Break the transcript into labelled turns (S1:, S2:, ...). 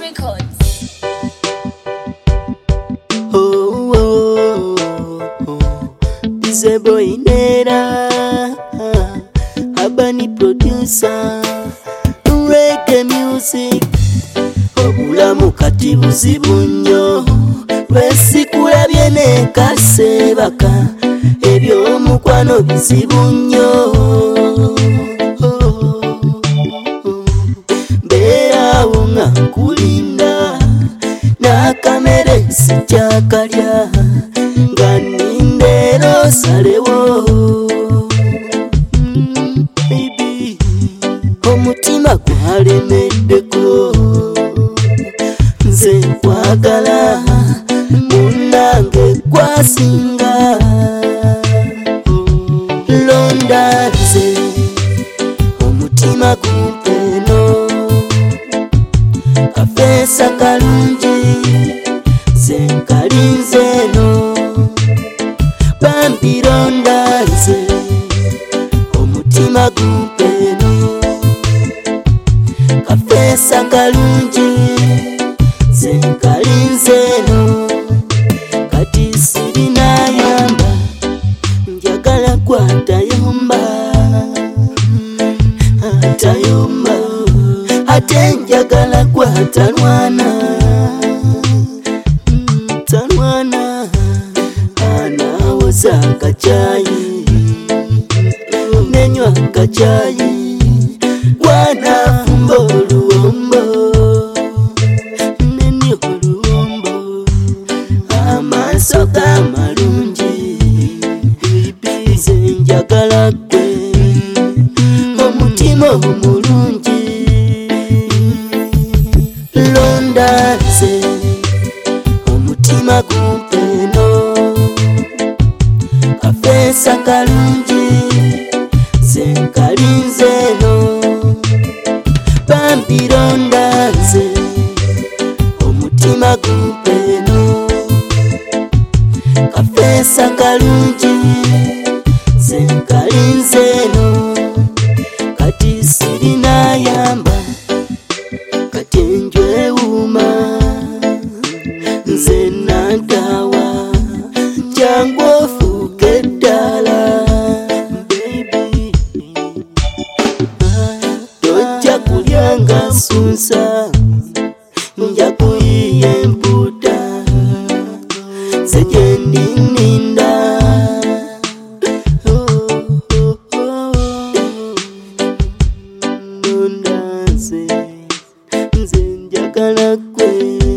S1: Records.
S2: Dize boy nera Abani producer Reggae music Obulamu kati buzibu nnyo lwesikula nekasebaka ebyomukwano bizibu nnyo mbeerawo nga nkulinda n'akamere sikyakalya nga nnindeera osalewo baby omutima gwalemeddeko nze nkwagala munange kwasinga londa nze omutima gumpeno kafeesa kalungi nze nkalinzeeno bambi londa nze omutima gumpeno kafeesa kalungi nze nkalinzeeno kati sirinayamba njagala gwatayomba atayomba ate njagala gwatalwana talwana anawoza akacayi nenywa akacayi gwanafumba oluwombo nenywa oluwombo amaaso gamalungi nze njagala gwe omutima omulungi londa nze omutima gumpeno kafeesa kalungi nze nkalinzeeno bambi londa nze omutima gumpeno kafeesa kalungi nze nkalinzeeno kati sirinayamba kati enjwewuma nze nantawa jangu ofuuke ddala baby tojja kulyanga sunsa nja kuyiya emputa nze gyendininda londa nze njagala gwe